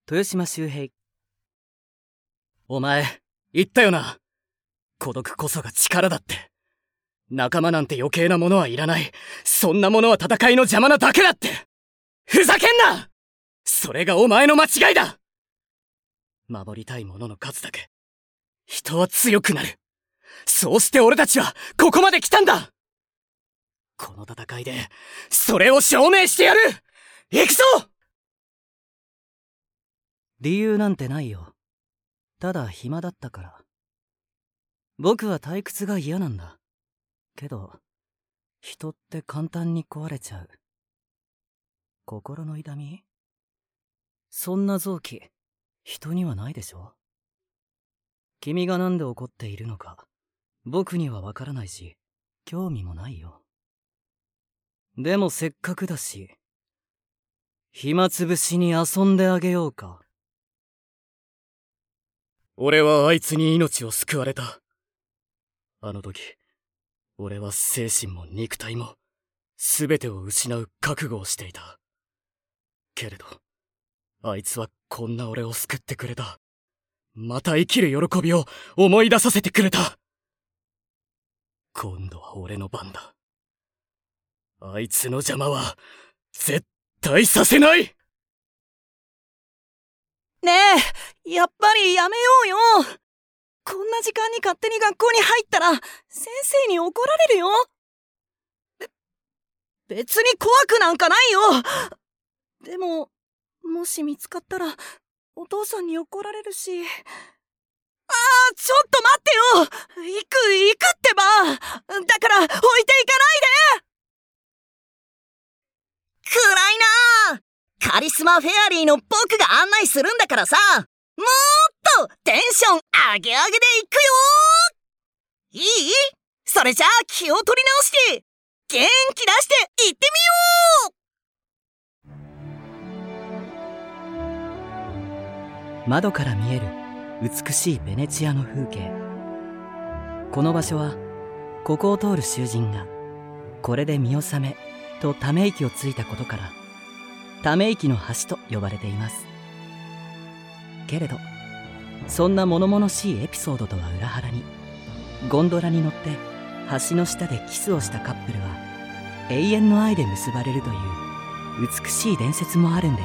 豊島周平。お前言ったよな、孤独こそが力だって。仲間なんて余計なものはいらない。そんなものは戦いの邪魔なだけだって。ふざけんな。それがお前の間違いだ。守りたいものの数だけ人は強くなる。そうして俺たちはここまで来たんだ。この戦いでそれを証明してやる。行くぞ。理由なんてないよ。ただ暇だったから。僕は退屈が嫌なんだ。けど人って簡単に壊れちゃう。心の痛み？そんな臓器人にはないでしょ。君がなんで怒っているのか僕にはわからないし、興味もないよ。でもせっかくだし、暇つぶしに遊んであげようか。俺はあいつに命を救われた。あの時、俺は精神も肉体も全てを失う覚悟をしていた。けれど、あいつはこんな俺を救ってくれた。また生きる喜びを思い出させてくれた。今度は俺の番だ。あいつの邪魔は絶対させない。 ねえ、やっぱりやめようよ。こんな時間に勝手に学校に入ったら先生に怒られるよ。別に怖くなんかないよ。でももし見つかったらお父さんに怒られるし。ちょっと待ってよ。行くってば。だから置いていかないで。暗いなあ。カリスマフェアリーの僕が案内するんだからさ、もっとテンション上げ上げで行くよ。いい？それじゃあ気を取り直して元気出して行ってみよう。窓から見える美しいベネチアの風景。この場所はここを通る囚人がこれで見納めとため息をついたことからため息の橋と呼ばれています。けれどそんな物々しいエピソードとは裏腹に、ゴンドラに乗って橋の下でキスをしたカップルは永遠の愛で結ばれるという美しい伝説もあるんです。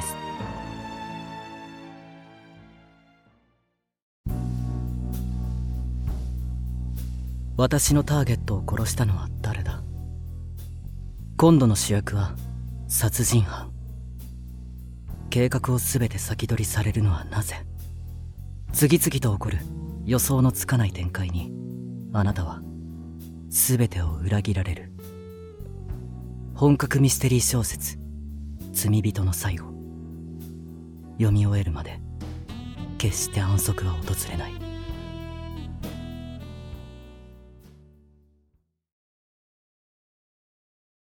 私のターゲットを殺したのは誰だ。今度の主役は殺人犯。計画を全て先取りされるのはなぜ。次々と起こる予想のつかない展開にあなたは全てを裏切られる。本格ミステリー小説「罪人の最後」。読み終えるまで決して安息は訪れない。